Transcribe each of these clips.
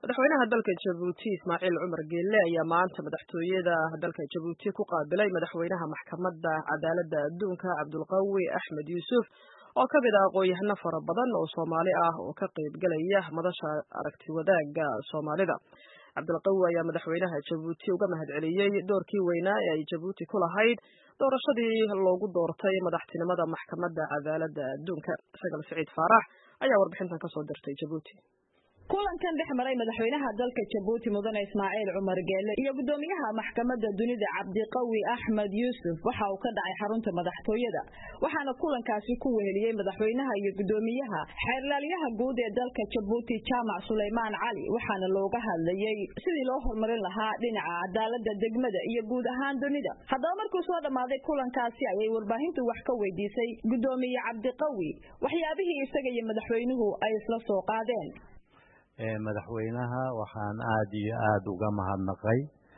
madaxweynaha dalka Jabuuti Ismaaciil Cumar Geelle ayaa maanta madaxtooyada dalka Jabuuti ku qaabilay madaxweynaha maxkamadda cadaaladda adduunka Cabdulqaawi Axmed Yuusuf oo ka mid ah aqoon-yahano fara badan oo Soomaali ah oo ka qayb galaya madasha aragti wadaagga Soomaalida. Cabdulqaawi ayaa madaxweynaha Jabuuti uga mahadceliyay doorkii weynaa ee ay Jabuuti ku lahayd doorashadii loogu doortay madaxtinimada maxkamadda cadaaladda adduunka. Sagal Saciid Faarax ayaa warbixintan ka soo dirtay Jabuuti. kulankan dhex maray madaxweynaha dalka Jabuuti mudane Ismaaciil Cumar Geelle iyo gudoomiyaha maxkamadda dunida Cabdulqaawi Axmed Yuusuf waxa uu ka dhacay xarunta madaxtooyada waxaana kulankaasi ku weheliyay madaxweynaha iyo gudoomiyaha xeerlaaliyaha guud ee dalka Jabuuti Jaamac Suleymaan Cali waxaana looga hadlayay sidii loo horumarin lahaa dhinaca cadaaladda degmada iyo guud ahaan dunida. Haddaba markuu soo dhamaaday kulankaasi ayay warbaahintu wax ka weydiisay gudoomiye Cabdulqaawi waxyaabihii isaga iyo madaxweynuhu ay isla soo qaadeen. madaxweynaha waxaan aad iyo aad uga mahadnaqay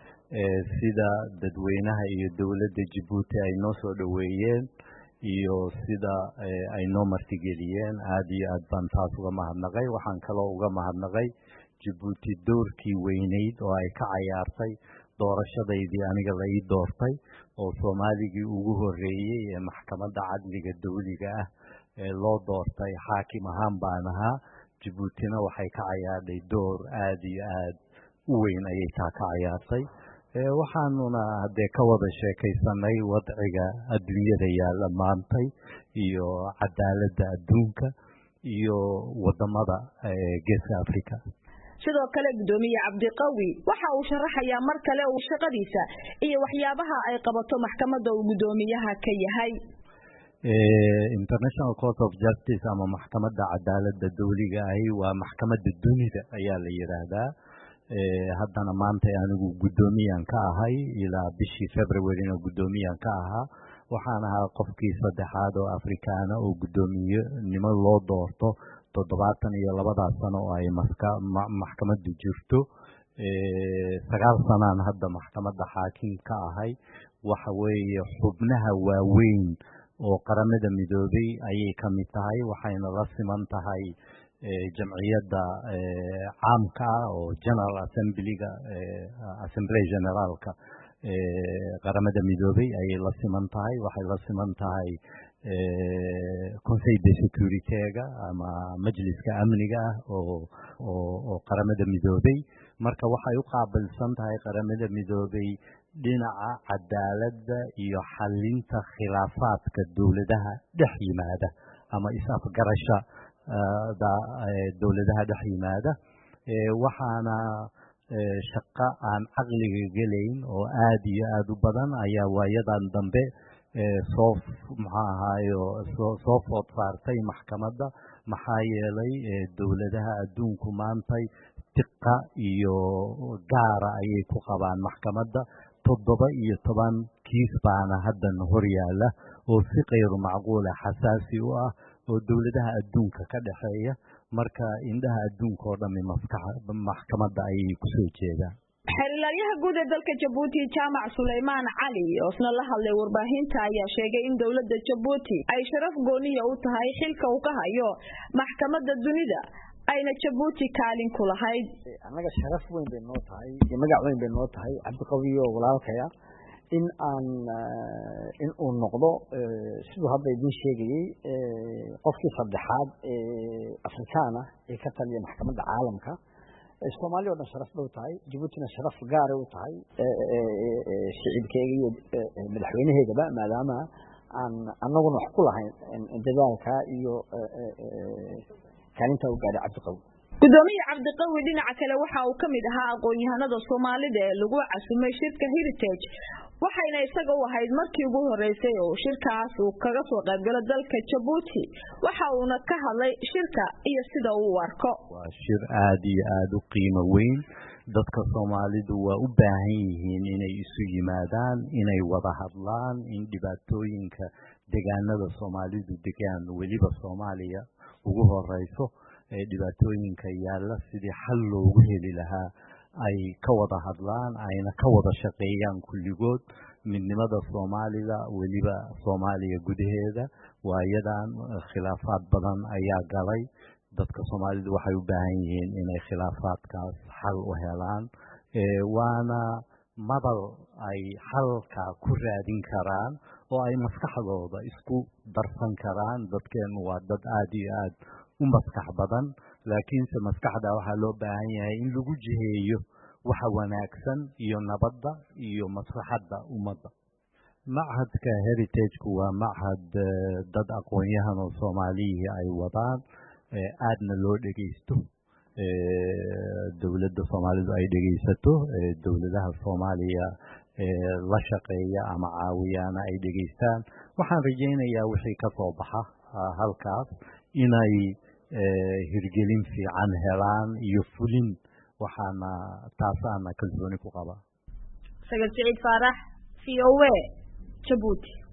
sida dadweynaha iyo dawladda Jabuuti ay noo soo dhaweeyeen iyo sida ay noo martigeliyeen aad iyo aad baan taas uga mahadnaqay. waxaan kaloo uga mahadnaqay Jabuuti doorkii weynayd oo ay ka cayaartay doorashadaydii aniga la ii doortay oo Soomaaligii ugu horeeyay ee maxkamadda cadliga dawliga ah ee loo doortay xaakim ahaan baan ahaa. Jabuutina waxay ka cayaarday door aad iyo aad u weyn ayay taa ka cayaartay. waxaanuna hadee ka wada sheekaysanay wadciga adduunyada yaala maantay iyo cadaaladda adduunka iyo wadamada Geeska Afrika. sidoo kale gudoomiye Cabdulqaawi waxa uu sharaxayaa mar kale uu shaqadiisa iyo waxyaabaha ay qabato maxkamadda uu gudoomiyaha ka yahay. International Court of Justice ama maxkamadda cadaaladda dawliga ahi waa maxkamadda dunida ayaa la yiraahdaa. haddana maanta anigu gudoomiyan ka ahay ilaa bishii February gudoomiyan ka ahaa. waxaan ahaa qofkii saddexaad oo Afrikaana oo gudoomiyenimo loo doorto 72 sano oo ay maxkamaddu jirto. 9 sanaan hadda maxkamadda xaakim ka ahay. waxa weeye xubnaha waaweyn oo qaramada midoobay ayay ka mid tahay waxayna la siman tahay jamciyadda caamka oo General Assembly-ga Assembly Generalka qaramada midoobay ayay la siman tahay. waxay la siman tahay Conseil de Sécurité-ga ama majliska amniga oo qaramada midoobay. marka waxay u qaabilsan tahay qaramada midoobay dhinaca cadaaladda iyo xalinta khilaafaadka dawladaha dhex yimaada ama is-afgarasha dawladaha dhex yimaada. waxaana shaqo aan caqliga gelayn oo aad iyo aad u badan ayaa waayadan dambe soo food saartay maxkamadda. maxaa yeelay dawladaha adduunku maantay tiqa iyo gaara ayay ku qabaan maxkamadda. 17 kiis baana haddan hor yaala oo si qayr macquul ah xasaasi u ah oo dawladaha adduunka ka dhaxeeya. marka indhaha adduunka oo dhan maxkamadda ayay ku soo jeedaan. xeerlaaliyaha guud ee dalka Jabuuti Jaamac Suleymaan Cali oo isna la hadlay warbaahinta ayaa sheegay in dawladda Jabuuti ay sharaf gooniya u tahay xilka uu ka hayo maxkamadda dunida ayna Jabuuti kaalin ku lahayd. anaga sharaf weyn bay noo tahay iyo magac weyn bay noo tahay Cabdulqaawi oo walaalkaya in uu noqdo sidoo hadda idin sheegayay qofkii saddexaad ee Afrikaana ee ka taliya maxkamadda caalamka. Soomaaliya oo dhan sharaf bay u tahay, Jabuutina sharaf gaar ah u tahay shicibkeega iyo madaxweynaheedaba maadaama aan annaguna wax ku lahayn dadaalka iyo kaalinta uu gaaray Cabdulqaawi. gudoomiye Cabdulqaawi dhinaca kale waxa uu ka mid ahaa aqoon-yahanada Soomaalida ee lagu casumay shirka Heritage waxayna isaga u ahayd markii ugu horeysay oo shirkaas uu kaga soo qayb galo dalka Jabuuti. waxa uuna ka hadlay shirka iyo sida uu u arko. waa shir aad iyo aad u qiimo weyn. dadka Soomaalidu waa u baahan yihiin inay isu yimaadaan, inay wada hadlaan, in dhibaatooyinka deegaanada Soomaalidu degaan weliba Soomaaliya ugu horeyso dhibaatooyinka yaala sidii xal loogu heli lahaa ay ka wada hadlaan ayna ka wada shaqeeyaan kulligood midnimada Soomaalida weliba Soomaaliya gudaheeda. waayadan khilaafaad badan ayaa galay dadka Soomaalidu waxay u baahan yihiin inay khilaafaadkaas xal u helaan waana madal ay xalka ku raadin karaan oo ay maskaxdooda isku darsan karaan dadkeenu waa dad aad iyo aad u maskax badan laakiinse maskaxda waxaa loo baahan yahay in lagu jiheeyo waxa wanaagsan iyo nabadda iyo maslaxadda ummadda machadka heritage-ku waa machad dad aqoon-yahan oo Soomaaliya ay wadaan aadna loo dhageysto dawladda Soomaalidu ay dhageysato dawladaha Soomaaliya la shaqeeya ama caawiyana ay dhageystaan waxaan rajaynayaa wixii ka soo baxa halkaas inay hirgelin fiican helaan iyo fulin waxaana taasaana kalsooni ku qabaa Sagal Saciid Faarax VOA Djibouti